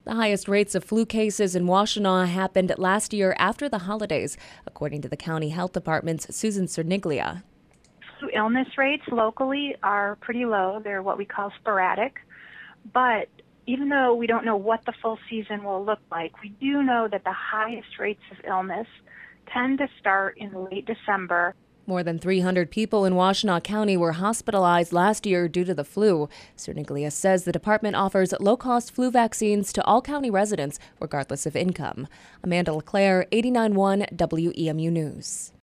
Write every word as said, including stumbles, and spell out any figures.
The highest rates of flu cases in Washtenaw happened last year after the holidays, according to the county health department's Susan Cerniglia. Flu illness rates locally are pretty low. They're what we call sporadic. But even though we don't know what the full season will look like, we do know that the highest rates of illness tend to start in late December. More than three hundred people in Washtenaw County were hospitalized last year due to the flu. Cerniglia says the department offers low-cost flu vaccines to all county residents, regardless of income. Amanda LeClaire, eighty-nine point one W E M U News.